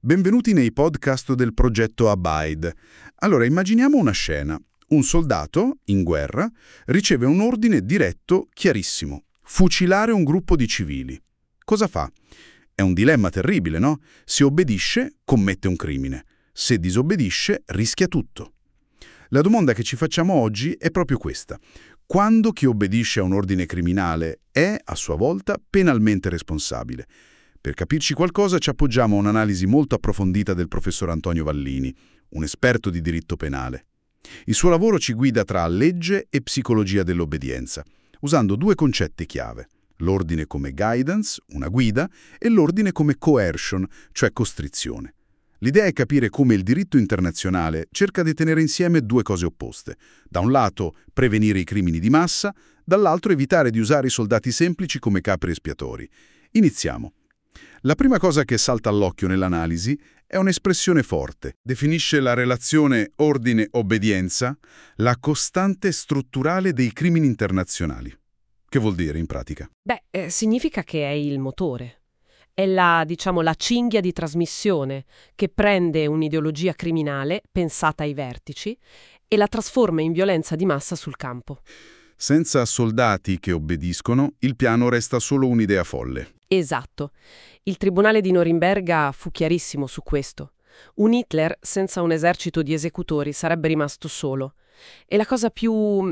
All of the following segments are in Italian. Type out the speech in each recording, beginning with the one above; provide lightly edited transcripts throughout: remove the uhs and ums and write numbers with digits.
Benvenuti nei podcast del progetto Abide. Allora, immaginiamo una scena. Un soldato, in guerra, riceve un ordine diretto, chiarissimo. Fucilare un gruppo di civili. Cosa fa? È un dilemma terribile, no? Se obbedisce, commette un crimine. Se disobbedisce, rischia tutto. La domanda che ci facciamo oggi è proprio questa. Quando chi obbedisce a un ordine criminale è, a sua volta, penalmente responsabile? Per capirci qualcosa ci appoggiamo a un'analisi molto approfondita del professor Antonio Vallini, un esperto di diritto penale. Il suo lavoro ci guida tra legge e psicologia dell'obbedienza, usando due concetti chiave: l'ordine come guidance, una guida, e l'ordine come coercion, cioè costrizione. L'idea è capire come il diritto internazionale cerca di tenere insieme due cose opposte. Da un lato, prevenire i crimini di massa, dall'altro evitare di usare i soldati semplici come capri espiatori. Iniziamo. La prima cosa che salta all'occhio nell'analisi è un'espressione forte. Definisce la relazione ordine-obbedienza, la costante strutturale dei crimini internazionali. Che vuol dire in pratica? Significa che è il motore. È la cinghia di trasmissione che prende un'ideologia criminale pensata ai vertici e la trasforma in violenza di massa sul campo. Senza soldati che obbediscono, il piano resta solo un'idea folle. Esatto. Il tribunale di Norimberga fu chiarissimo su questo. Un Hitler senza un esercito di esecutori sarebbe rimasto solo. E la cosa più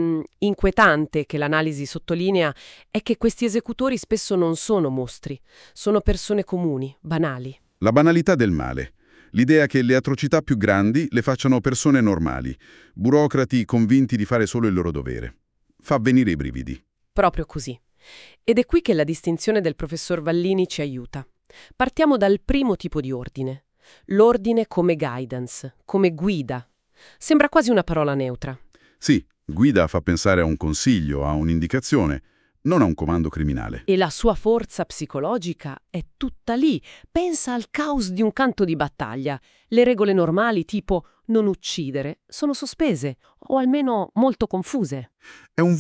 inquietante che l'analisi sottolinea è che questi esecutori spesso non sono mostri, sono persone comuni, banali. La banalità del male. L'idea che le atrocità più grandi le facciano persone normali, burocrati convinti di fare solo il loro dovere. Fa venire i brividi. Proprio così. Ed è qui che la distinzione del professor Vallini ci aiuta. Partiamo dal primo tipo di ordine. L'ordine come guidance, come guida. Sembra quasi una parola neutra. Sì, guida fa pensare a un consiglio, a un'indicazione, non a un comando criminale. E la sua forza psicologica è tutta lì. Pensa al caos di un campo di battaglia. Le regole normali, tipo non uccidere, sono sospese, o almeno molto confuse. È un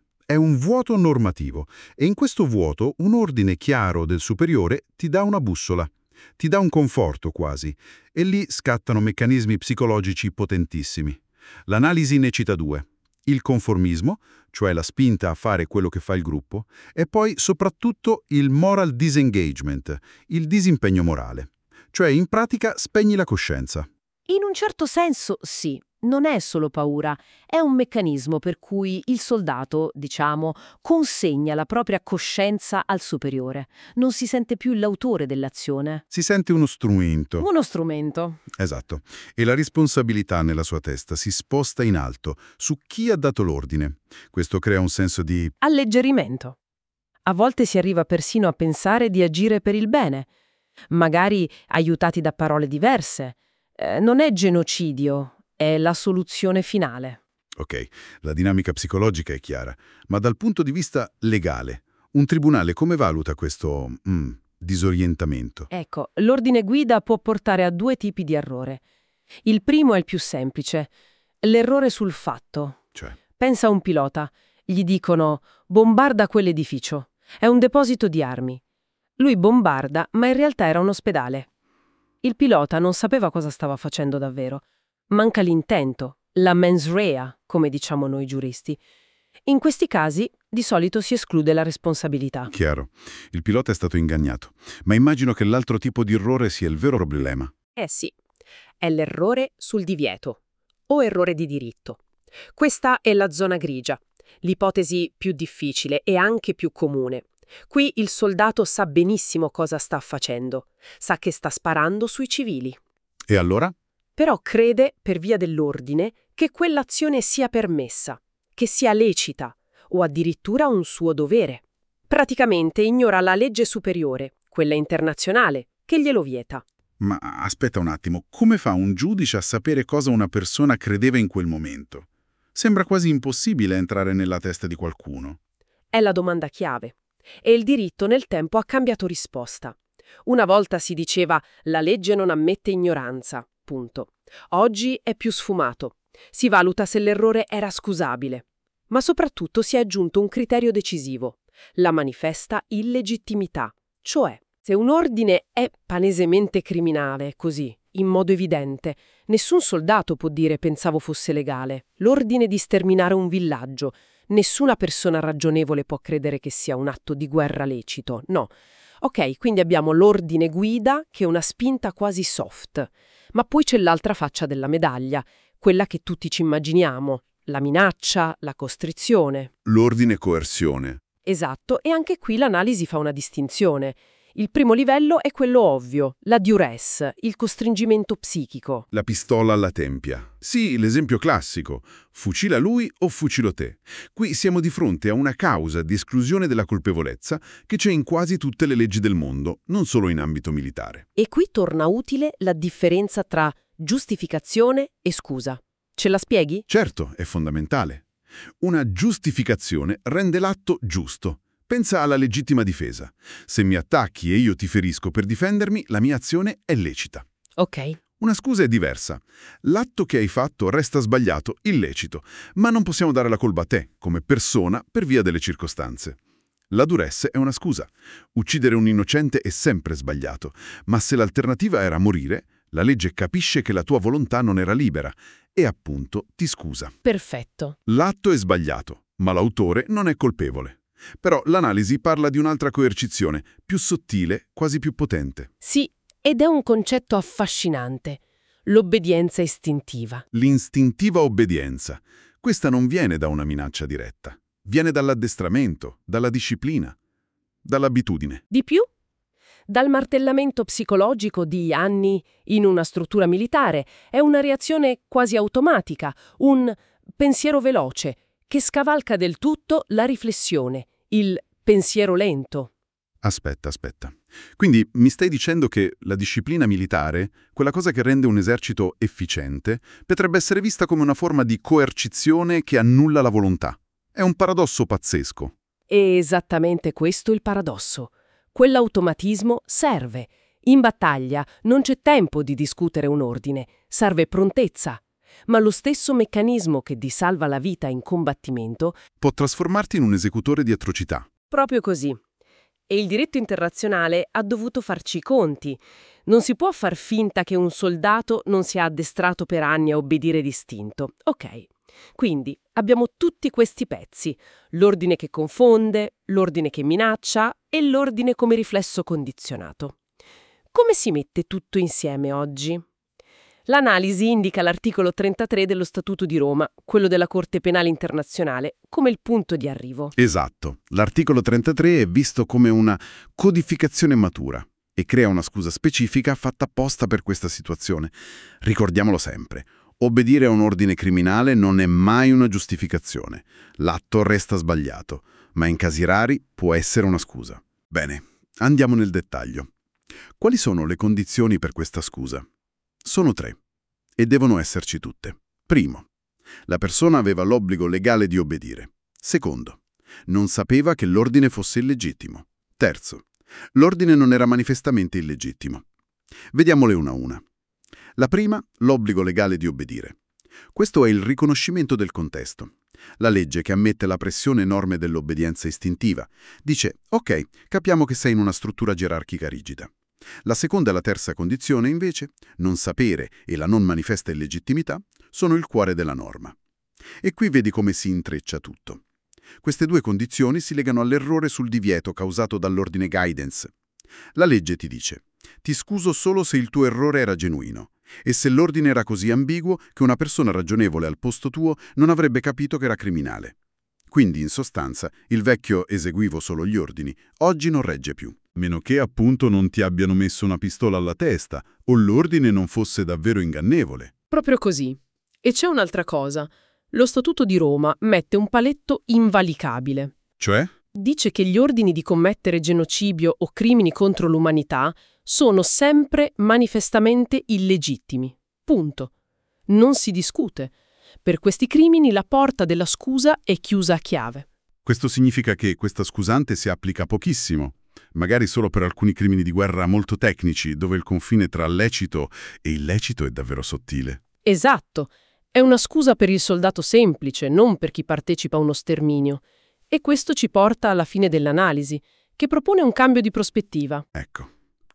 vuoto normativo, e in questo vuoto un ordine chiaro del superiore ti dà una bussola, ti dà un conforto quasi, e lì scattano meccanismi psicologici potentissimi. L'analisi ne cita due: il conformismo, cioè la spinta a fare quello che fa il gruppo, e poi soprattutto il moral disengagement, il disimpegno morale, cioè in pratica spegni la coscienza. In un certo senso, sì. Non è solo paura, è un meccanismo per cui il soldato, consegna la propria coscienza al superiore. Non si sente più l'autore dell'azione. Si sente uno strumento. Uno strumento. Esatto. E la responsabilità nella sua testa si sposta in alto, su chi ha dato l'ordine. Questo crea un senso di Alleggerimento. A volte si arriva persino a pensare di agire per il bene, magari aiutati da parole diverse. Non è genocidio. È la soluzione finale. Ok, la dinamica psicologica è chiara, ma dal punto di vista legale, un tribunale come valuta questo disorientamento? Ecco, l'ordine guida può portare a due tipi di errore. Il primo è il più semplice, l'errore sul fatto. Cioè, Pensa a un pilota, gli dicono «bombarda quell'edificio, è un deposito di armi». Lui bombarda, ma in realtà era un ospedale. Il pilota non sapeva cosa stava facendo davvero. Manca l'intento, la mens rea, come diciamo noi giuristi. In questi casi, di solito si esclude la responsabilità. chiaro, il pilota è stato ingannato, ma immagino che l'altro tipo di errore sia il vero problema. Sì, è l'errore sul divieto, o errore di diritto. Questa è la zona grigia, l'ipotesi più difficile e anche più comune. Qui il soldato sa benissimo cosa sta facendo, sa che sta sparando sui civili. E allora? Però crede, per via dell'ordine, che quell'azione sia permessa, che sia lecita, o addirittura un suo dovere. Praticamente ignora la legge superiore, quella internazionale, che glielo vieta. Ma aspetta un attimo, come fa un giudice a sapere cosa una persona credeva in quel momento? Sembra quasi impossibile entrare nella testa di qualcuno. È la domanda chiave. E il diritto nel tempo ha cambiato risposta. Una volta si diceva «la legge non ammette ignoranza». Punto. Oggi è più sfumato. Si valuta se l'errore era scusabile. Ma soprattutto si è aggiunto un criterio decisivo: la manifesta illegittimità. Cioè, Se un ordine è palesemente criminale, così, in modo evidente, nessun soldato può dire pensavo fosse legale. L'ordine di sterminare un villaggio, nessuna persona ragionevole può credere che sia un atto di guerra lecito, no. Ok, quindi abbiamo l'ordine guida che è una spinta quasi soft, ma poi c'è l'altra faccia della medaglia, quella che tutti ci immaginiamo, la minaccia, la costrizione. L'ordine coercione. Esatto, e anche qui l'analisi fa una distinzione. Il primo livello è quello ovvio, la duress, il costringimento psichico. La pistola alla tempia. Sì, l'esempio classico. Fucila lui o fucilo te. Qui siamo di fronte a una causa di esclusione della colpevolezza che c'è in quasi tutte le leggi del mondo, non solo in ambito militare. E qui torna utile la differenza tra giustificazione e scusa. Ce la spieghi? Certo, è fondamentale. Una giustificazione rende l'atto giusto. Pensa alla legittima difesa. Se mi attacchi e io ti ferisco per difendermi, la mia azione è lecita. Ok. Una scusa è diversa. L'atto che hai fatto resta sbagliato, illecito, ma non possiamo dare la colpa a te, come persona, per via delle circostanze. La duress è una scusa. Uccidere un innocente è sempre sbagliato, ma se l'alternativa era morire, la legge capisce che la tua volontà non era libera e appunto ti scusa. Perfetto. L'atto è sbagliato, ma l'autore non è colpevole. Però l'analisi parla di un'altra coercizione, più sottile, quasi più potente. Sì, ed è un concetto affascinante. L'obbedienza istintiva. L'istintiva obbedienza. Questa non viene da una minaccia diretta. Viene dall'addestramento, dalla disciplina, dall'abitudine. Di più? Dal martellamento psicologico di anni in una struttura militare. È una reazione quasi automatica, un pensiero veloce, che scavalca del tutto la riflessione, il pensiero lento. Aspetta. Quindi mi stai dicendo che la disciplina militare, quella cosa che rende un esercito efficiente, potrebbe essere vista come una forma di coercizione che annulla la volontà. È un paradosso pazzesco. È esattamente questo il paradosso. Quell'automatismo serve. In battaglia non c'è tempo di discutere un ordine, serve prontezza. Ma lo stesso meccanismo che ti salva la vita in combattimento Può trasformarti in un esecutore di atrocità. proprio così. E il diritto internazionale ha dovuto farci i conti. Non si può far finta che un soldato non sia addestrato per anni a obbedire d'istinto. Ok. Quindi abbiamo tutti questi pezzi. L'ordine che confonde, l'ordine che minaccia e l'ordine come riflesso condizionato. Come si mette tutto insieme oggi? L'analisi indica l'articolo 33 dello Statuto di Roma, quello della Corte Penale Internazionale, come il punto di arrivo. Esatto. L'articolo 33 è visto come una codificazione matura e crea una scusa specifica fatta apposta per questa situazione. Ricordiamolo sempre. Obbedire a un ordine criminale non è mai una giustificazione. L'atto resta sbagliato, ma in casi rari può essere una scusa. Bene, andiamo nel dettaglio. Quali sono le condizioni per questa scusa? Sono 3, e devono esserci tutte. Primo, la persona aveva l'obbligo legale di obbedire. Secondo, non sapeva che l'ordine fosse illegittimo. Terzo, l'ordine non era manifestamente illegittimo. Vediamole una a una. La prima, l'obbligo legale di obbedire. Questo è il riconoscimento del contesto. La legge che ammette la pressione enorme dell'obbedienza istintiva dice: ok, capiamo che sei in una struttura gerarchica rigida. La seconda e la terza condizione, invece, non sapere e la non manifesta illegittimità, sono il cuore della norma. E qui vedi come si intreccia tutto. Queste due condizioni si legano all'errore sul divieto causato dall'ordine guidance. La legge ti dice: ti scuso solo se il tuo errore era genuino, e se l'ordine era così ambiguo che una persona ragionevole al posto tuo non avrebbe capito che era criminale. Quindi, in sostanza, il vecchio eseguivo solo gli ordini, oggi non regge più. Meno che appunto non ti abbiano messo una pistola alla testa o l'ordine non fosse davvero ingannevole. Proprio così. E c'è un'altra cosa. Lo Statuto di Roma mette un paletto invalicabile. Cioè? Dice che gli ordini di commettere genocidio o crimini contro l'umanità sono sempre manifestamente illegittimi. Punto. Non si discute. Per questi crimini la porta della scusa è chiusa a chiave. Questo significa che questa scusante si applica pochissimo, magari solo per alcuni crimini di guerra molto tecnici, dove il confine tra lecito e illecito è davvero sottile. Esatto. È una scusa per il soldato semplice, non per chi partecipa a uno sterminio. E questo ci porta alla fine dell'analisi, che propone un cambio di prospettiva. Ecco,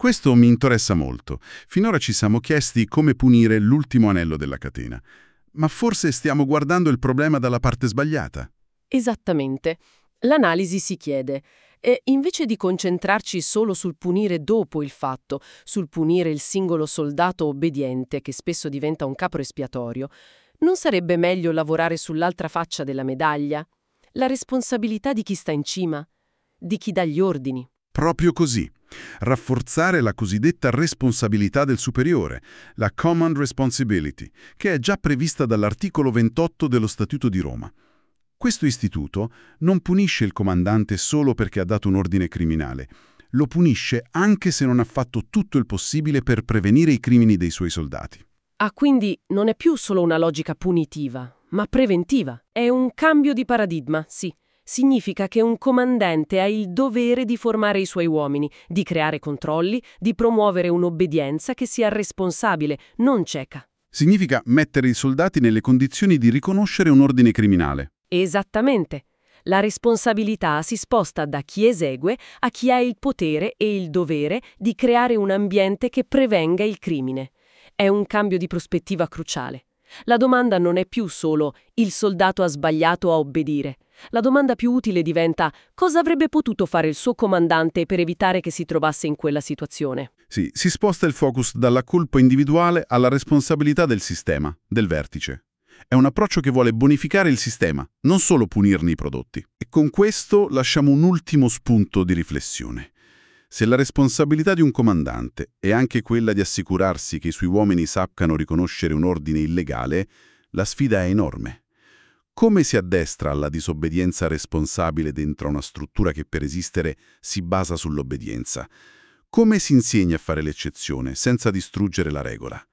Questo mi interessa molto. Finora ci siamo chiesti come punire l'ultimo anello della catena. Ma forse stiamo guardando il problema dalla parte sbagliata. Esattamente. L'analisi si chiede, e invece di concentrarci solo sul punire dopo il fatto, sul punire il singolo soldato obbediente, che spesso diventa un capro espiatorio, non sarebbe meglio lavorare sull'altra faccia della medaglia? La responsabilità di chi sta in cima, di chi dà gli ordini. Proprio così. Rafforzare la cosiddetta responsabilità del superiore, la Command Responsibility, che è già prevista dall'articolo 28 dello Statuto di Roma. Questo istituto non punisce il comandante solo perché ha dato un ordine criminale, lo punisce anche se non ha fatto tutto il possibile per prevenire i crimini dei suoi soldati. Ah, quindi non è più solo una logica punitiva, ma preventiva. È un cambio di paradigma, sì. Significa che un comandante ha il dovere di formare i suoi uomini, di creare controlli, di promuovere un'obbedienza che sia responsabile, non cieca. Significa mettere i soldati nelle condizioni di riconoscere un ordine criminale. Esattamente. La responsabilità si sposta da chi esegue a chi ha il potere e il dovere di creare un ambiente che prevenga il crimine. È un cambio di prospettiva cruciale. La domanda non è più solo «il soldato ha sbagliato a obbedire». La domanda più utile diventa «cosa avrebbe potuto fare il suo comandante per evitare che si trovasse in quella situazione?» Sì, si sposta il focus dalla colpa individuale alla responsabilità del sistema, del vertice. È un approccio che vuole bonificare il sistema, non solo punirne i prodotti. E con questo lasciamo un ultimo spunto di riflessione. Se la responsabilità di un comandante è anche quella di assicurarsi che i suoi uomini sappiano riconoscere un ordine illegale, la sfida è enorme. Come si addestra alla disobbedienza responsabile dentro una struttura che per esistere si basa sull'obbedienza? Come si insegna a fare l'eccezione senza distruggere la regola?